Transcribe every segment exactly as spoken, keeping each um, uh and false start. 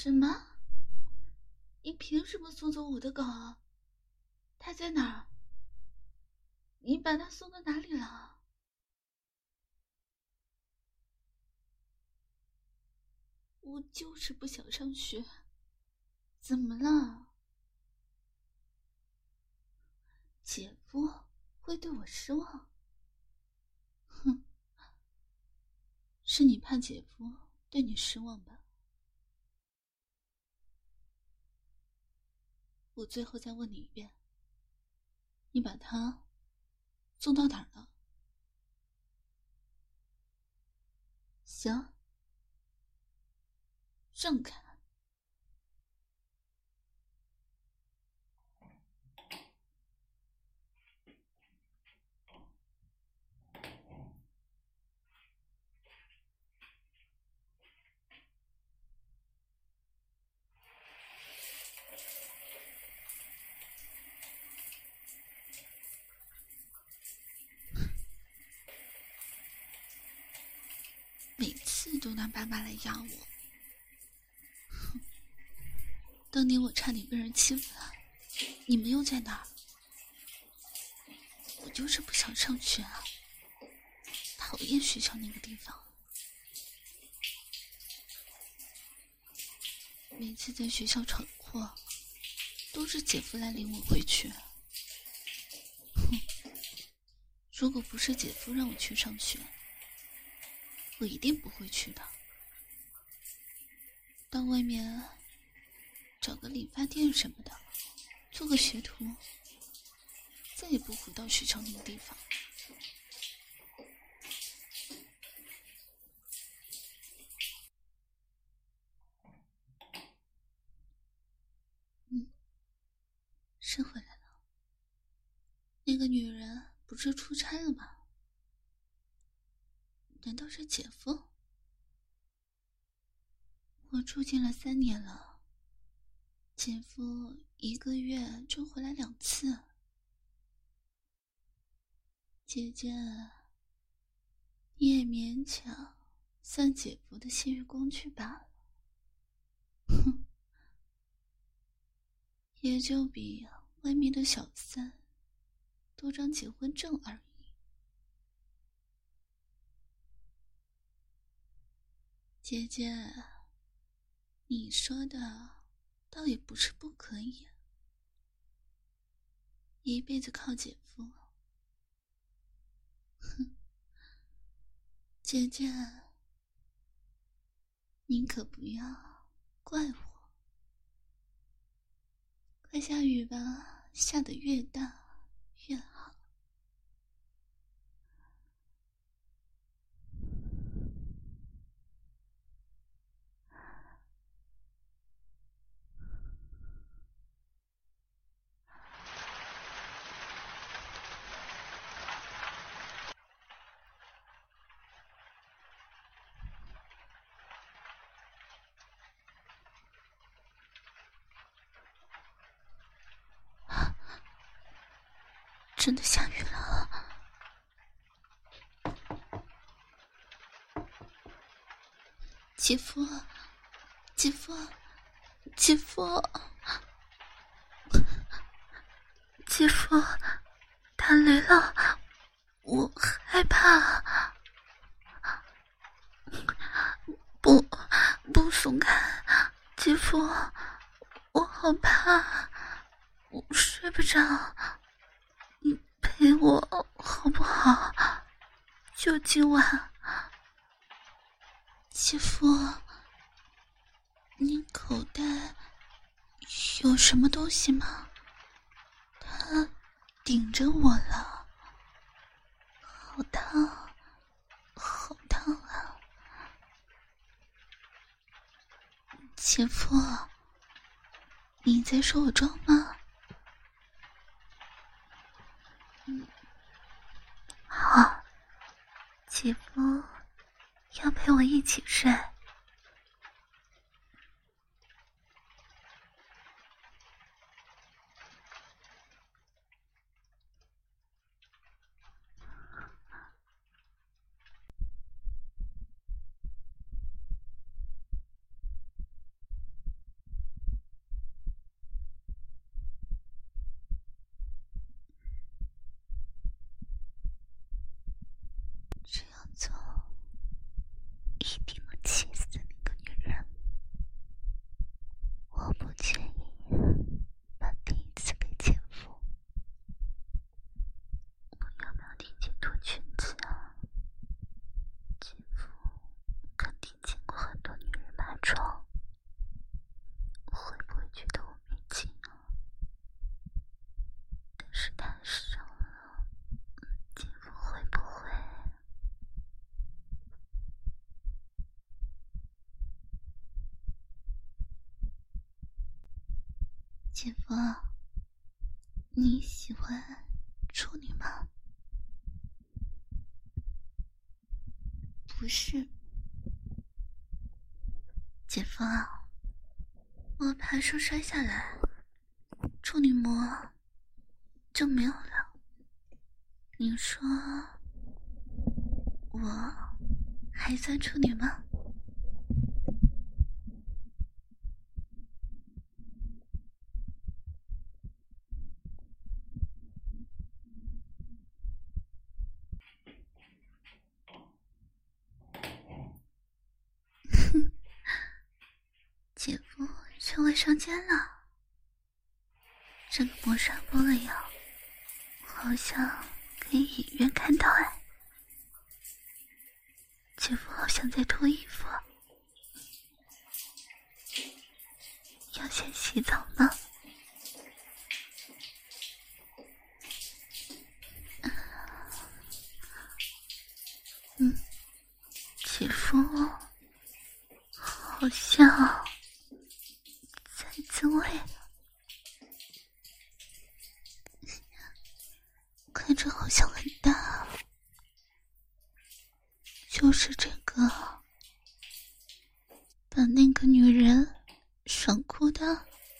什么？你凭什么送走我的狗？它在哪儿？你把它送到哪里了？我就是不想上学，怎么了？姐夫会对我失望？哼，是你怕姐夫对你失望吧？我最后再问你一遍，你把他送到哪儿了？行，让开。每次都拿爸爸来压我，哼！当年我差点被人欺负了，你们又在哪儿？我就是不想上学啊，讨厌学校那个地方。每次在学校闯祸，都是姐夫来领我回去。哼！如果不是姐夫让我去上学，我一定不会去的。到外面找个理发店什么的，做个学徒，再也不回到学校那个地方。嗯，是回来了。那个女人不是出差了吗？难道是姐夫？我住进了三年了，姐夫一个月就回来两次。姐姐，你也勉强算姐夫的泄欲工具罢了。哼，也就比外面的小三多张结婚证而已。姐姐，你说的倒也不是不可以，一辈子靠姐夫。哼，姐姐，您可不要怪我。快下雨吧，下得越大越好。真的下雨了。姐夫，姐夫，姐夫，姐夫，打雷了，我害怕。不，不松开，姐夫，我好怕，我睡不着，你陪我好不好？就今晚。姐夫，你口袋有什么东西吗？它顶着我了，好烫，好烫啊！姐夫，你在说我装吗？嗯，好，姐夫要陪我一起睡。 姐夫，你喜欢处女吗？不是，姐夫，我爬树摔下来，处女膜就没有了。你说我还算处女吗？姐夫却会上肩了，这个磨砂玻璃呀，好像可以隐约看到哎。姐夫好像在脱衣服，要先洗澡吗？嗯，姐夫好像在自慰了，看着好像很大，就是这个把那个女人爽哭的。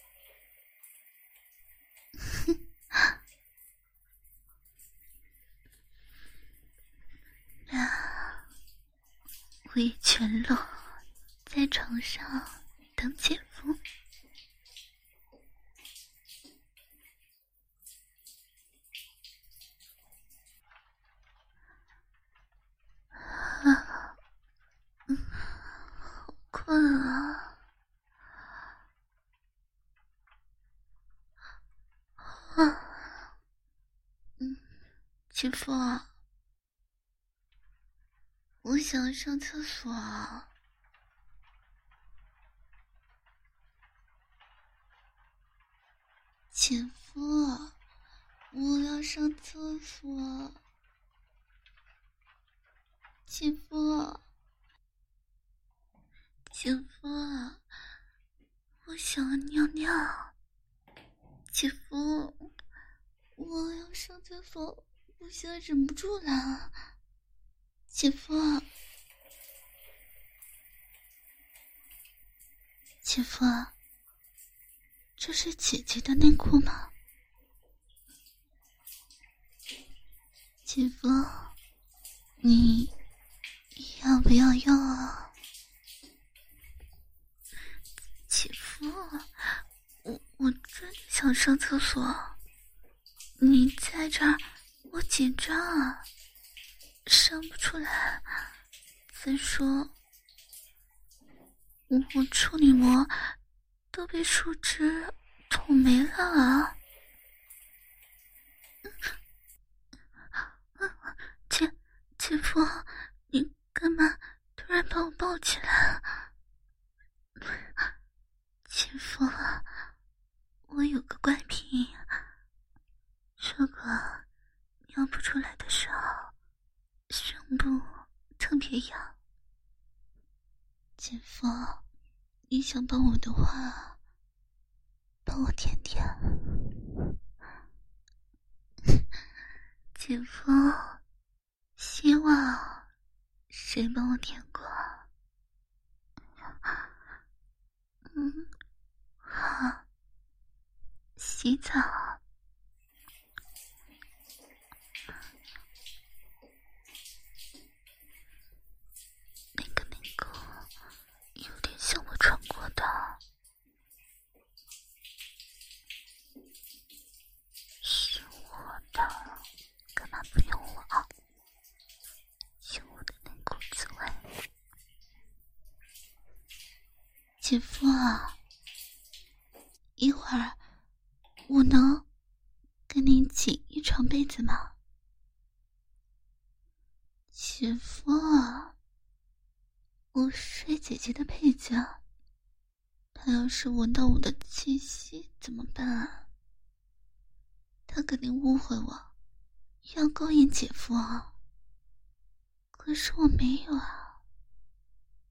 啊，我也全裸在床上等姐夫。啊，嗯，好困啊！啊，嗯，姐夫，我想上厕所。姐夫，我要上厕所。姐夫，姐夫，我想尿尿。姐夫，我要上厕所，我现在忍不住了。姐夫，姐夫，这是姐姐的内裤吗？姐夫，你要不要用啊？姐夫，我我真的想上厕所，你在这儿，我紧张啊，上不出来。再说，我我处女膜都被树枝捅没了啊！姐姐夫，你干嘛突然把我抱起来？姐夫，我有个怪癖，如果尿不出来的时候，胸部特别痒。姐夫，你想帮我的话，帮我舔舔。姐夫，希望谁帮我舔过？嗯，好，洗澡。那个内裤有点像我穿过的，是我的，干嘛不用我啊？用我的内裤自慰。姐夫啊，一会儿我能跟你挤一床被子吗？姐夫啊，我睡姐姐的被子，他要是闻到我的气息怎么办啊？他肯定误会我，要勾引姐夫啊。可是我没有啊。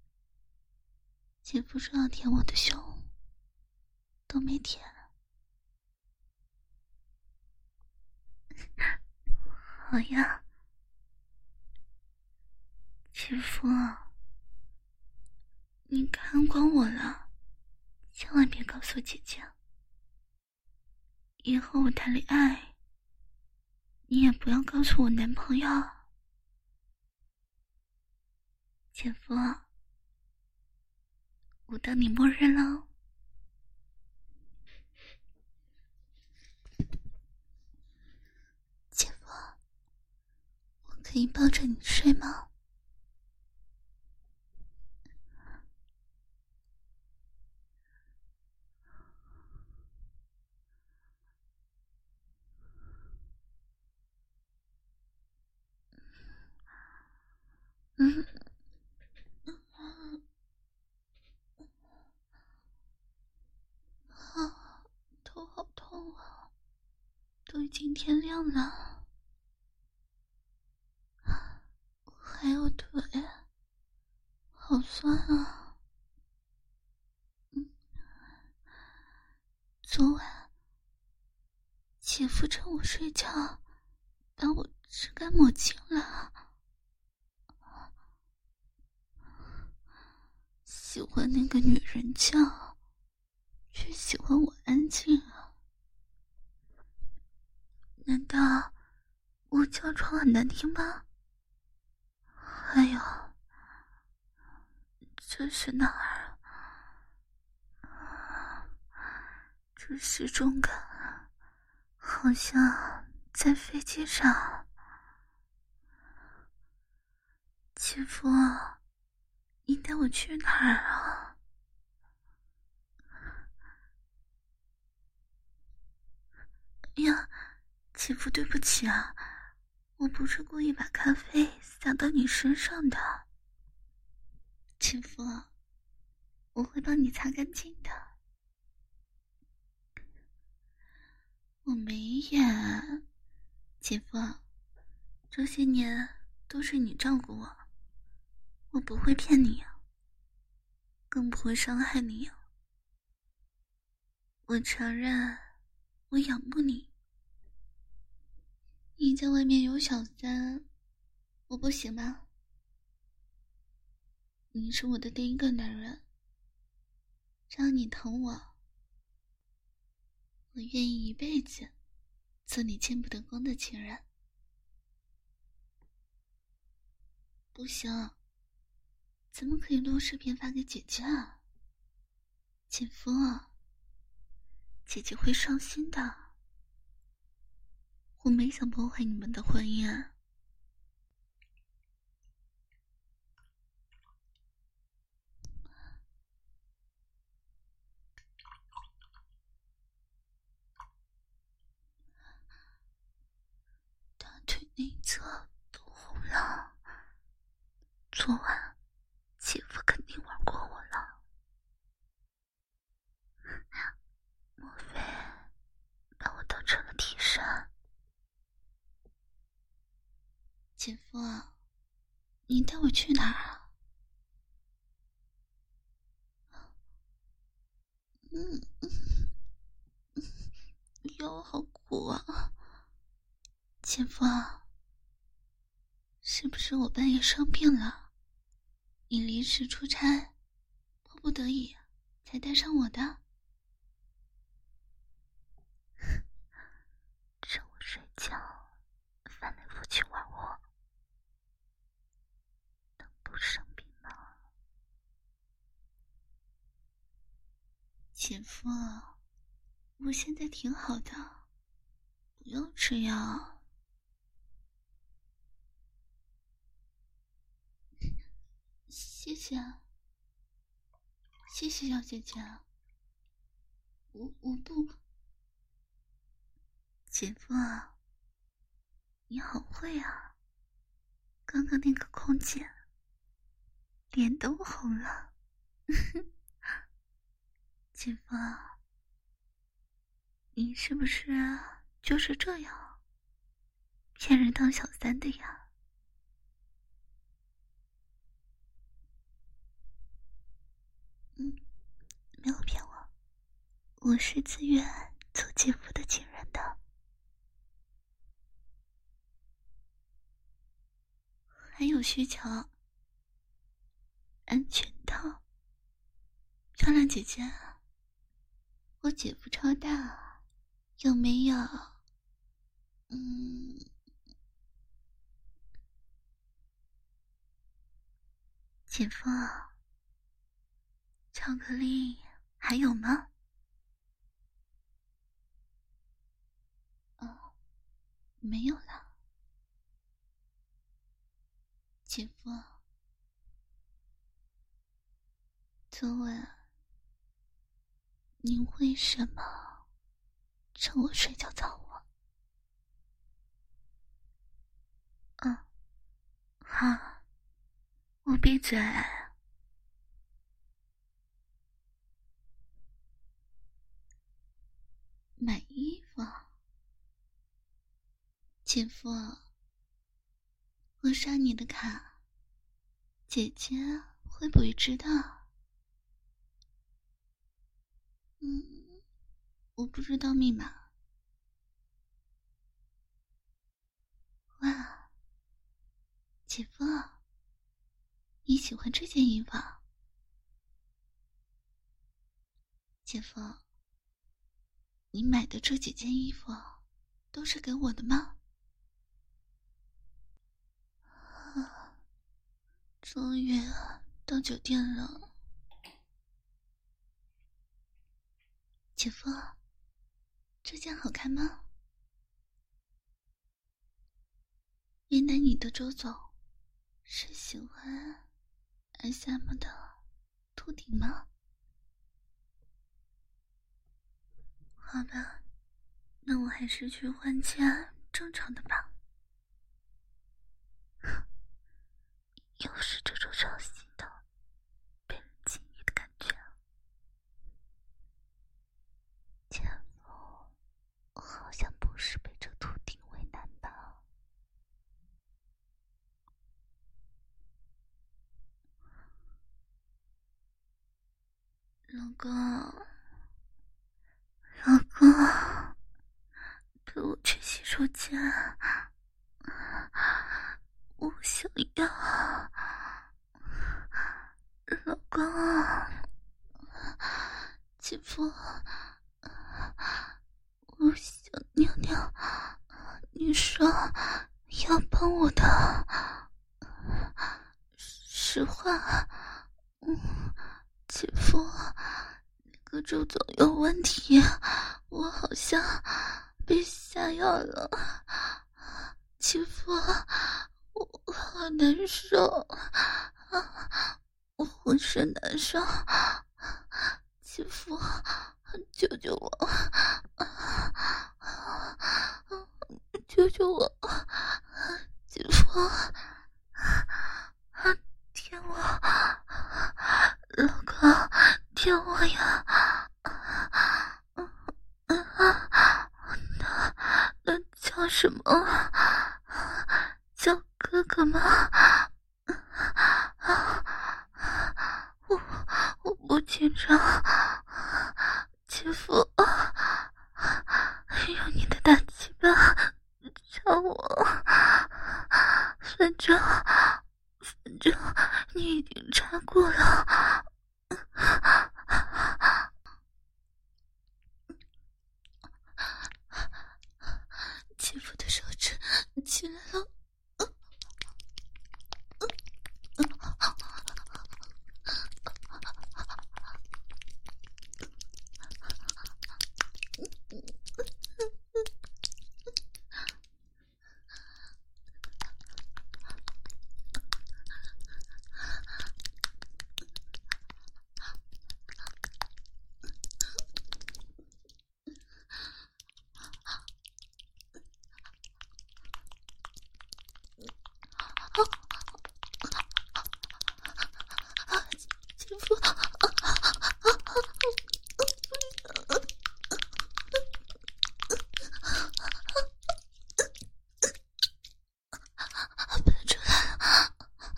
姐夫说要舔我的胸，都没舔， 好呀，姐夫，你看光我了，千万别告诉姐姐。以后我谈恋爱，你也不要告诉我男朋友。姐夫，我当你默认了。姐夫，我可以抱着你睡吗？嗯，啊，头好痛啊，都已经天亮了。我还有腿，好酸啊。嗯，昨晚姐夫趁我睡觉，把我吃干抹净了。喜欢那个女人叫，却喜欢我安静啊？难道我叫床很难听吗？还有，这是哪儿啊？这失重感好像在飞机上。姐夫，你带我去哪儿啊？哎呀，姐夫，对不起啊，我不是故意把咖啡洒到你身上的。姐夫，我会帮你擦干净的。我没演，姐夫，这些年都是你照顾我，我不会骗你啊，更不会伤害你啊。我承认，我仰慕你。你在外面有小三，我不行吗？你是我的第一个男人，只要你疼我，我愿意一辈子做你见不得光的情人。不行，怎么可以录视频发给姐姐啊？姐夫，姐姐会伤心的。我没想破坏你们的婚姻啊。大腿内侧都红了，昨晚姐夫肯定玩过我了。莫非把我当成了替身？姐夫，你带我去哪儿啊？嗯嗯，腰好鼓啊。姐夫，是不是我半夜生病了，你临时出差，迫不得已才带上我的？趁我睡觉翻来覆去玩我，能不生病吗？姐夫，我现在挺好的，不要吃药。谢谢，谢谢小姐姐。我我不，姐夫，你好会啊！刚刚那个空姐脸都红了。姐夫，你是不是就是这样骗人当小三的呀？嗯，没有骗我，我是自愿做姐夫的情人的。 还有需求。安全套。漂亮姐姐，我姐夫超大，有没有？嗯，姐夫，巧克力还有吗？哦，没有了。姐夫，昨晚您为什么趁我睡觉找我？嗯，好，我闭嘴。买衣服？姐夫，我刷你的卡，姐姐会不会知道？嗯，我不知道密码。哇，姐夫，你喜欢这件衣服？姐夫，你买的这几件衣服都是给我的吗？啊，终于到酒店了。姐夫，这件好看吗？原来你的周总是喜欢 S M 的秃顶吗？好吧，那我还是去换件正常的吧。又是这种熟悉的被人轻易的感觉。姐夫，我好像不是被这秃顶为难吧？老公，老公，陪我去洗手间，我想要。老公，姐夫，我想尿尿，你说要帮我的，实话。嗯，姐夫，那个周总有问题，我好像被下药了。姐夫，我好难受，我浑身难受，姐夫，救救我，救救我，姐夫，舔我，老公，舔我呀！那那叫什么？叫哥哥吗？我我不紧张，姐夫，用你的大鸡巴插我，反正反正你已经插过了。姐夫的手指起来了。姐夫，不能出来了。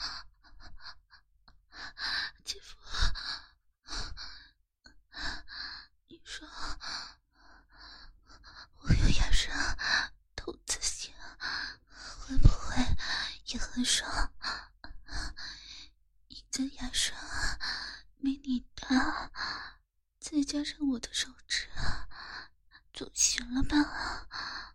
姐夫，你说我有牙刷、透刺性，会不会也很爽？ 的牙刷没你大，再加上我的手指，总行了吧？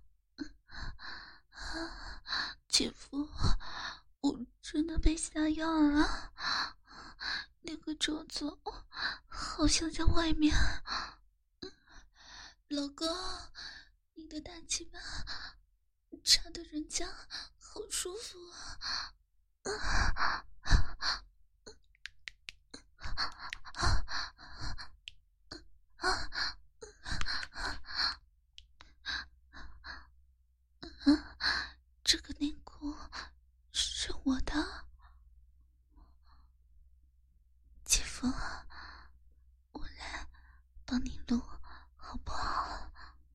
姐夫，我真的被下药了，那个褶子好像在外面。老公，你的大鸡巴插的人家好舒服啊！这个内裤是我的，姐夫，我来帮你录好不好？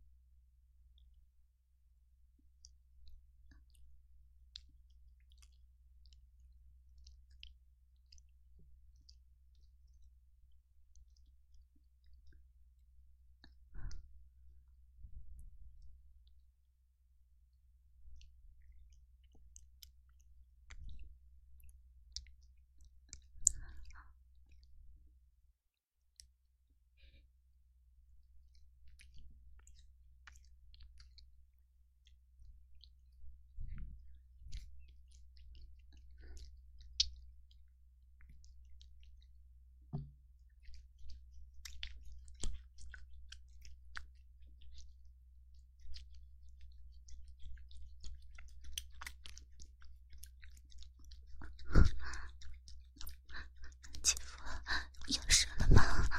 姐夫，要射了吗？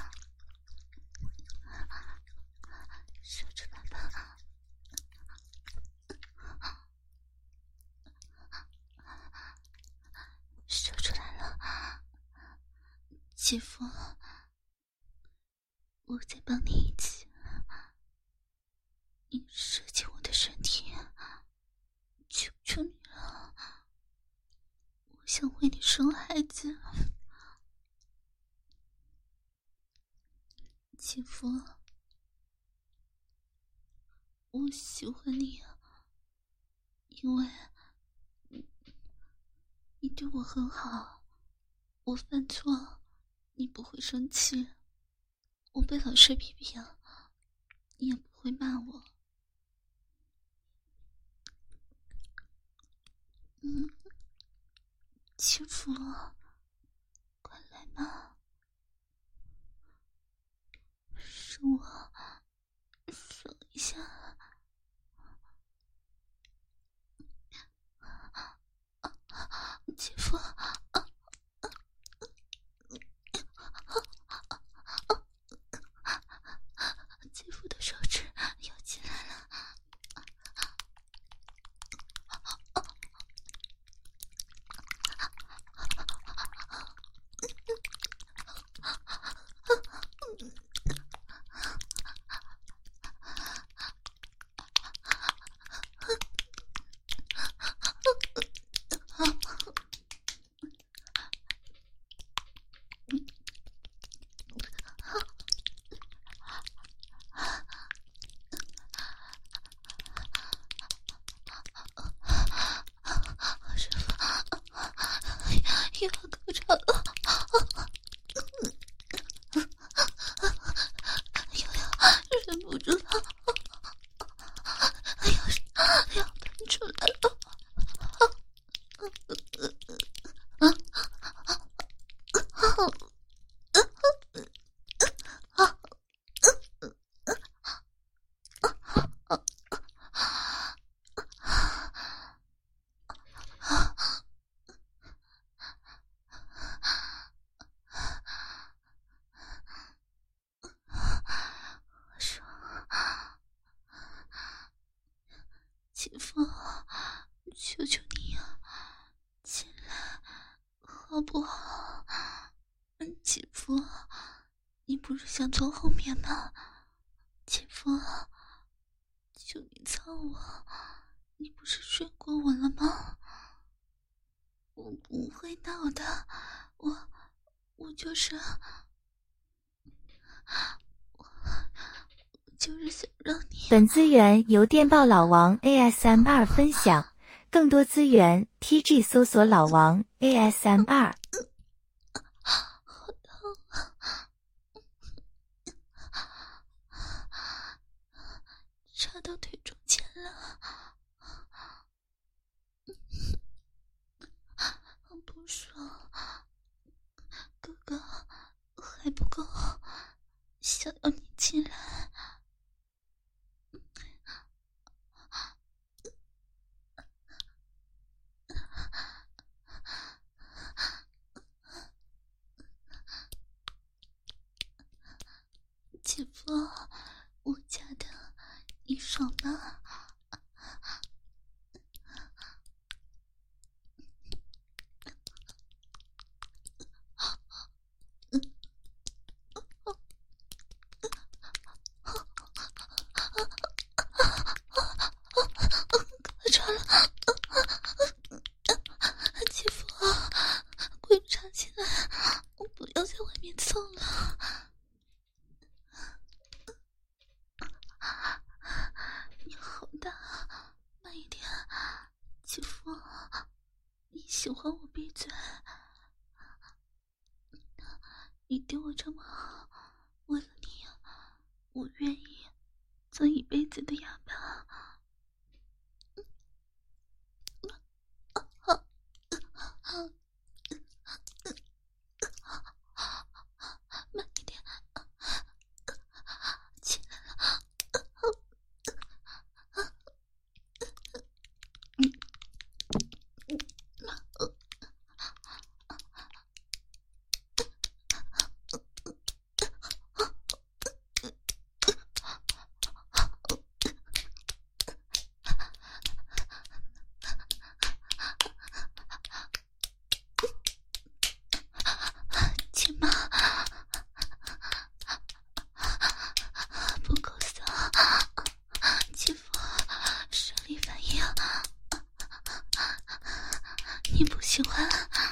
射出来吧。射出来了。姐夫，我再帮你一次。你射进我的身体，求求你了，我想为你生孩子。姐夫，我喜欢你，因为你对我很好，我犯错你不会生气，我被老师批评你也不会骂我。嗯，欺负我，快来吧，是我爽一下。姐夫，姐夫的手指要进来了。又要高潮了，又要忍不住了，要要喷出来了。姐夫，求求你啊，进来好不好？姐夫，你不是想坐后面吗？姐夫，求你操我，你不是睡过我了吗？我不会闹的，我我就是我就是想让你。 本资源由电报老王 A S M R 分享，更多资源 T G 搜索老王 A S M R。 插到腿中间了，好不爽，哥哥还不够，想要你进来。姐夫，我家的，你爽吗？穿了，姐夫，快插进来，我不要在外面蹭了。你好大，慢一点，姐夫，你喜欢我闭嘴？你对我这么好，为了你，我愿意做一辈子的哑巴。慢一点，起来了。亲妈，不够骚，姐夫，生理反应，你不喜欢？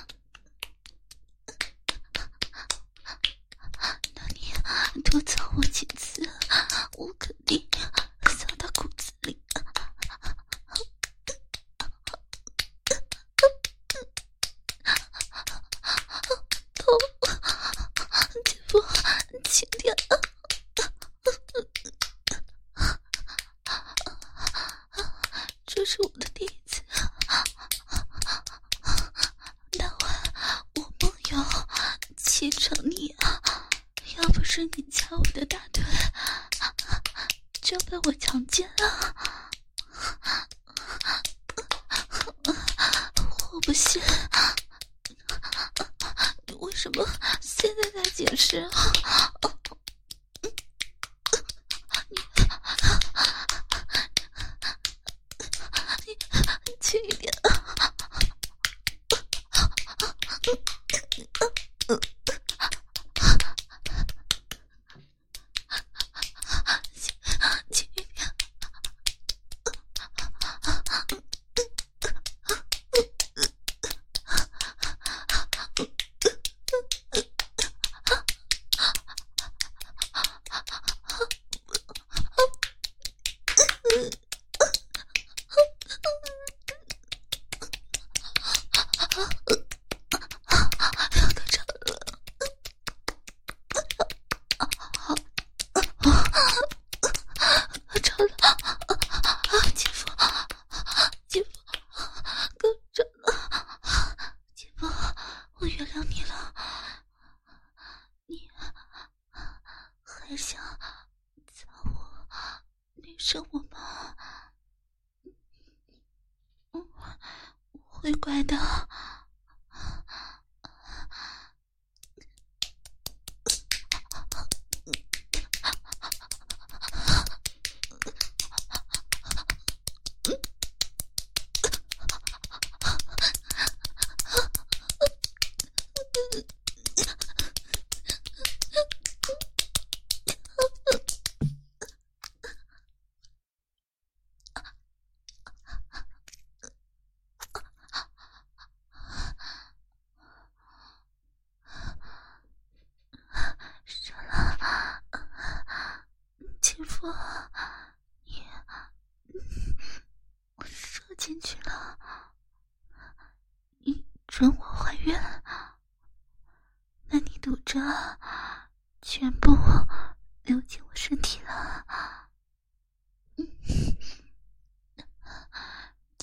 那你多操我几次，我肯定骚到骨子里。痛，姐夫，轻点。这是我的第一次，那晚我梦游骑成你啊，要不是你掐我的大腿，就被我强奸了。我不信，你为什么现在才解释啊？你轻一点。轻一点。生我吗？嗯，我会乖的。姐夫，你我射进去了，你准我怀孕，那你赌着全部流进我身体了。嗯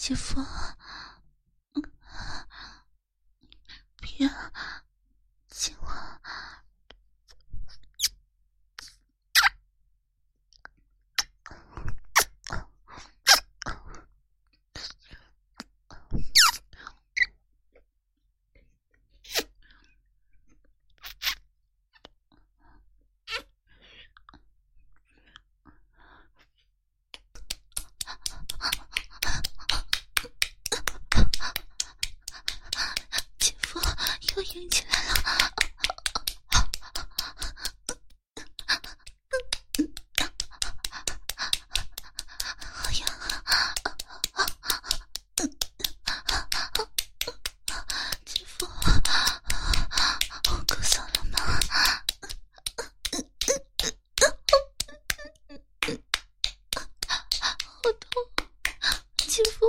姐夫，别亲我。又硬起来了，好痒啊！姐夫，我够骚了吗？好痛，姐夫，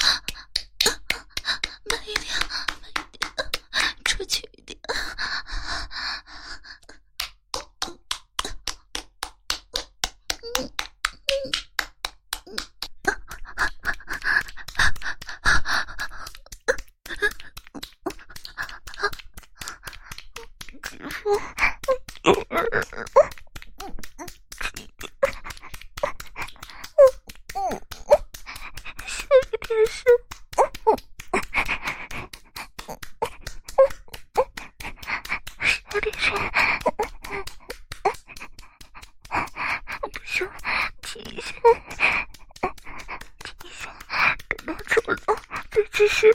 慢一点，慢一点。出去一点，姐夫，小一点声。有点深，不行，停一下，停一下，等他走了再继续。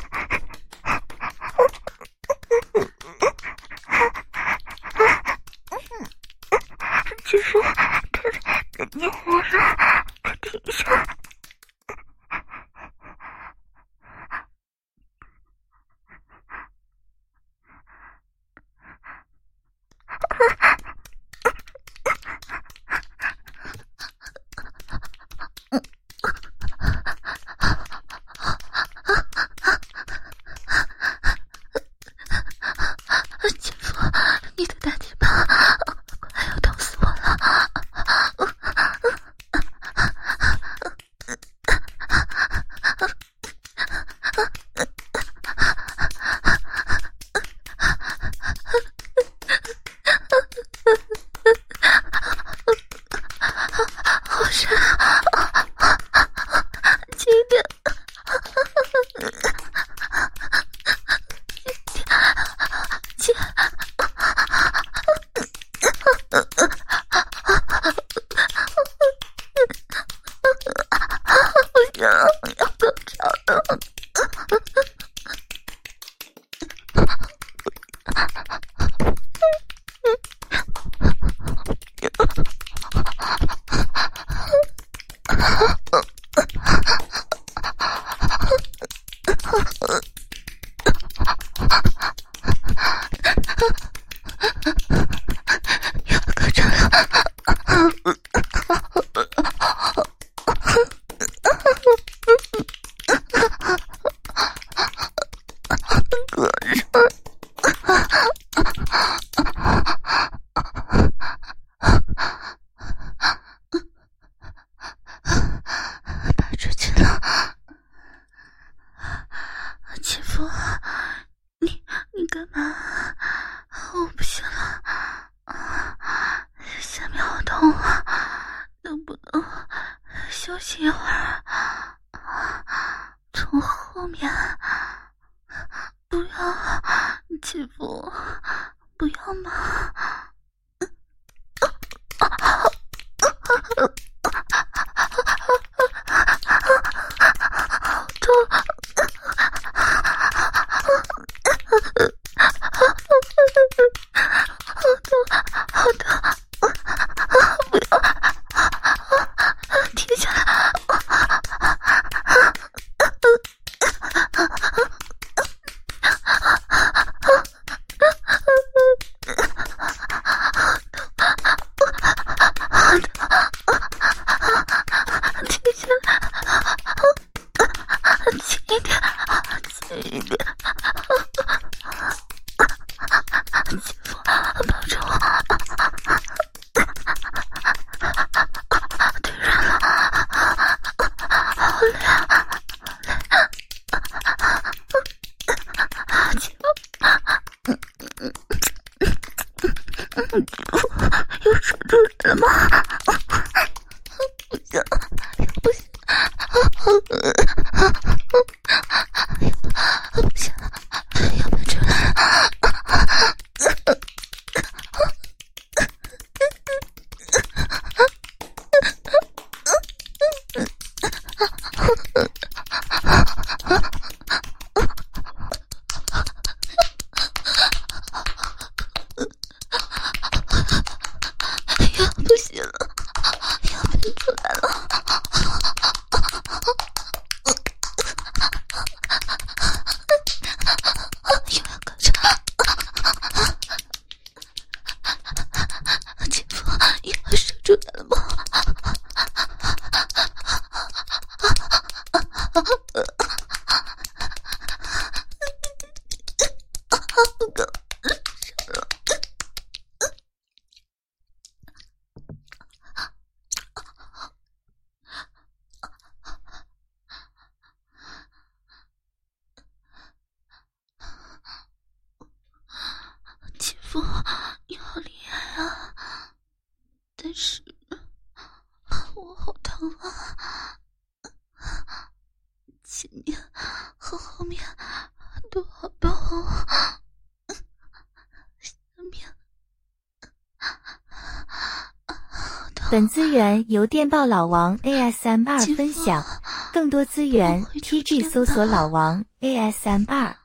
姐夫，他他黏我了，快停一下。姐夫，你的大嘴巴快要痛死我了！好深，轻一点。姐，不行，要高潮了。要高潮了。打出去了，姐夫，你你干嘛？我不行了，下面好痛啊，能不能休息一会儿？从后面，不要，姐夫，不要嘛！好痛！好痛！好痛！不要！停下来！停下来！轻一点，轻一点。姐夫，抱着我，腿软了，好累，好累。 又要高潮，姐夫又要射出来了吗？姐夫，你好厉害啊！但是我好疼啊，前面和后面都好痛，下面本资源由电报老王 A S M R 分享，更多资源 T G 搜索老王 A S M R。